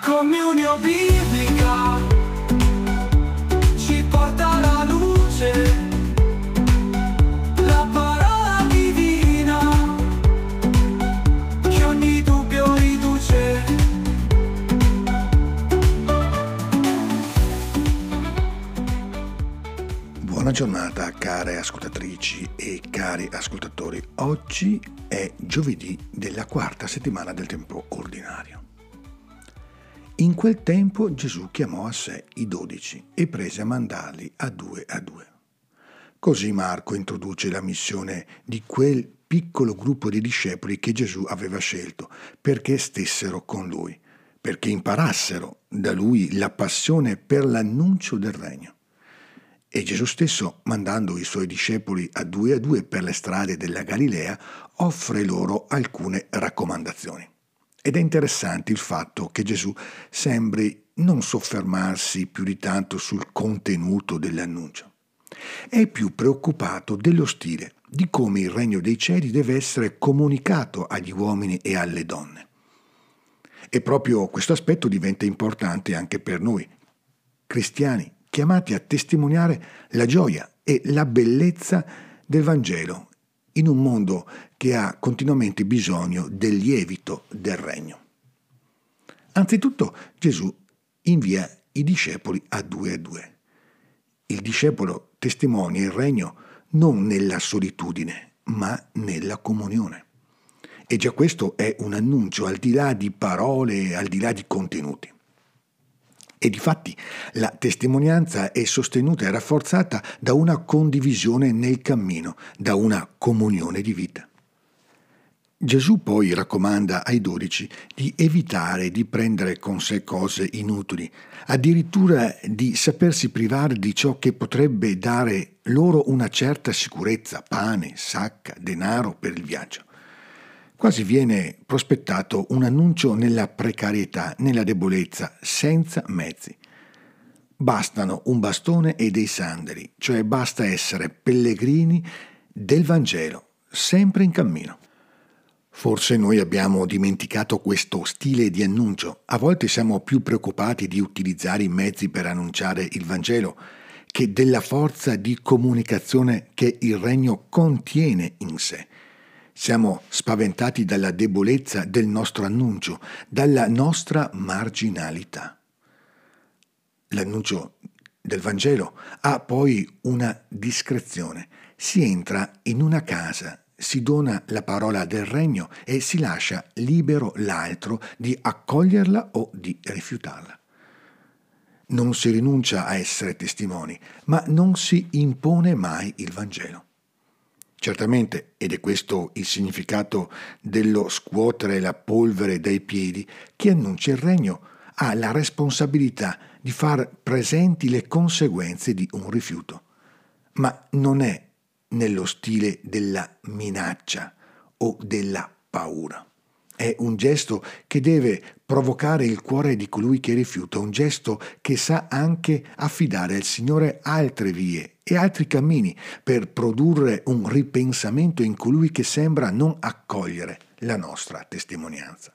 Comunione biblica ci porta alla luce, la parola divina che ogni dubbio riduce. Buona giornata care ascoltatrici e cari ascoltatori. Oggi è giovedì della quarta settimana del tempo ordinario. In quel tempo Gesù chiamò a sé i 12 e prese a mandarli a due. Così Marco introduce la missione di quel piccolo gruppo di discepoli che Gesù aveva scelto perché stessero con lui, perché imparassero da lui la passione per l'annuncio del regno. E Gesù stesso, mandando i suoi discepoli a due per le strade della Galilea, offre loro alcune raccomandazioni. Ed è interessante il fatto che Gesù sembri non soffermarsi più di tanto sul contenuto dell'annuncio. È più preoccupato dello stile, di come il regno dei cieli deve essere comunicato agli uomini e alle donne. E proprio questo aspetto diventa importante anche per noi, cristiani, chiamati a testimoniare la gioia e la bellezza del Vangelo in un mondo che ha continuamente bisogno del lievito del regno. Anzitutto Gesù invia i discepoli a due. Il discepolo testimonia il regno non nella solitudine, ma nella comunione. E già questo è un annuncio al di là di parole, al di là di contenuti. E difatti la testimonianza è sostenuta e rafforzata da una condivisione nel cammino, da una comunione di vita. Gesù poi raccomanda ai 12 di evitare di prendere con sé cose inutili, addirittura di sapersi privare di ciò che potrebbe dare loro una certa sicurezza, pane, sacca, denaro per il viaggio. Quasi viene prospettato un annuncio nella precarietà, nella debolezza, senza mezzi. Bastano un bastone e dei sandali, cioè basta essere pellegrini del Vangelo, sempre in cammino. Forse noi abbiamo dimenticato questo stile di annuncio. A volte siamo più preoccupati di utilizzare i mezzi per annunciare il Vangelo che della forza di comunicazione che il regno contiene in sé. Siamo spaventati dalla debolezza del nostro annuncio, dalla nostra marginalità. L'annuncio del Vangelo ha poi una discrezione. Si entra in una casa, si dona la parola del regno e si lascia libero l'altro di accoglierla o di rifiutarla. Non si rinuncia a essere testimoni, ma non si impone mai il Vangelo. Certamente, ed è questo il significato dello scuotere la polvere dai piedi, chi annuncia il regno ha la responsabilità di far presenti le conseguenze di un rifiuto, ma non è nello stile della minaccia o della paura. È un gesto che deve provocare il cuore di colui che rifiuta, un gesto che sa anche affidare al Signore altre vie e altri cammini per produrre un ripensamento in colui che sembra non accogliere la nostra testimonianza.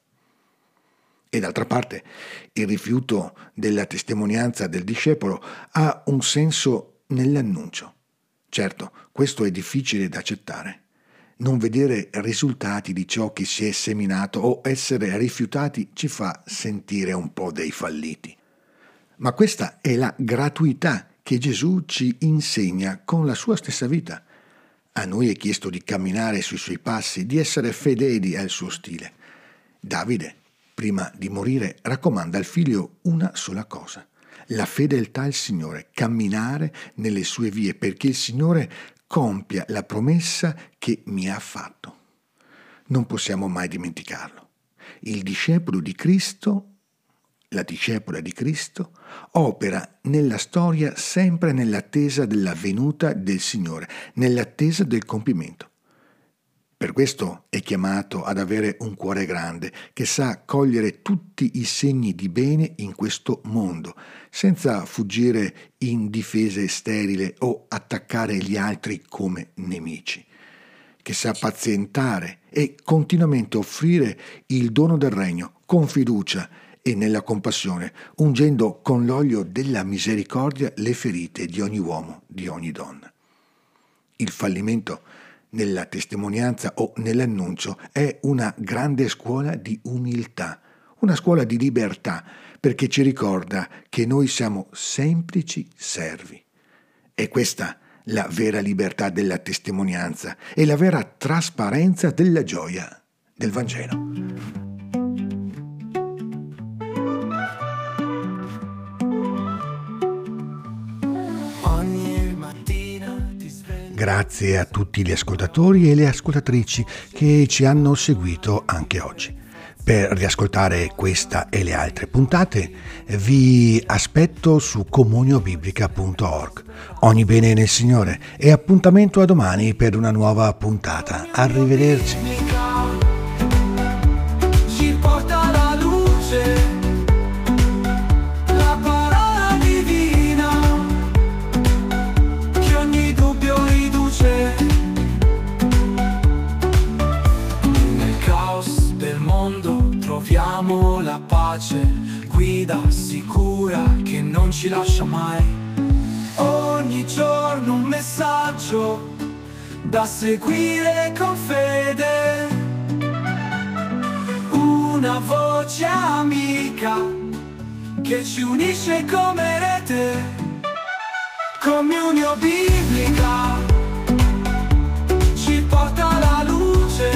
E d'altra parte, il rifiuto della testimonianza del discepolo ha un senso nell'annuncio. Certo, questo è difficile da accettare. Non vedere risultati di ciò che si è seminato o essere rifiutati ci fa sentire un po' dei falliti. Ma questa è la gratuità che Gesù ci insegna con la sua stessa vita. A noi è chiesto di camminare sui suoi passi, di essere fedeli al suo stile. Davide, prima di morire, raccomanda al figlio una sola cosa: la fedeltà al Signore, camminare nelle sue vie, perché il Signore compia la promessa che mi ha fatto. Non possiamo mai dimenticarlo. Il discepolo di Cristo, la discepola di Cristo, opera nella storia sempre nell'attesa della venuta del Signore, nell'attesa del compimento. Per questo è chiamato ad avere un cuore grande, che sa cogliere tutti i segni di bene in questo mondo, senza fuggire in difese sterili o attaccare gli altri come nemici, che sa pazientare e continuamente offrire il dono del regno con fiducia e nella compassione, ungendo con l'olio della misericordia le ferite di ogni uomo, di ogni donna. Il fallimento nella testimonianza o nell'annuncio è una grande scuola di umiltà, una scuola di libertà, perché ci ricorda che noi siamo semplici servi. È questa la vera libertà della testimonianza e la vera trasparenza della gioia del Vangelo. Grazie a tutti gli ascoltatori e le ascoltatrici che ci hanno seguito anche oggi. Per riascoltare questa e le altre puntate vi aspetto su comuniobiblica.org. Ogni bene nel Signore e appuntamento a domani per una nuova puntata. Arrivederci. Ci porta la luce, la parola divina, che ogni dubbio riduce. Nel caos del mondo troviamo la pace, guida sicura che non ci lascia mai. Ogni giorno un messaggio da seguire con fede, una voce amica che ci unisce come rete. Comunio biblica ci porta la luce,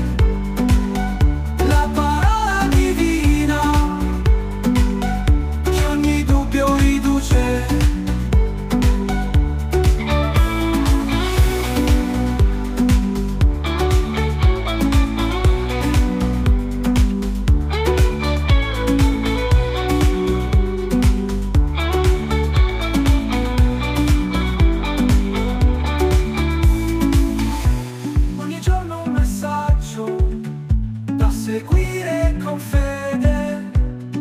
la parola divina che ogni dubbio riduce. Seguire con fede,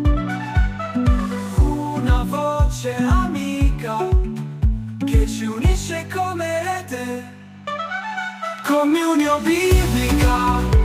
una voce amica che ci unisce come rete. Comunio biblica.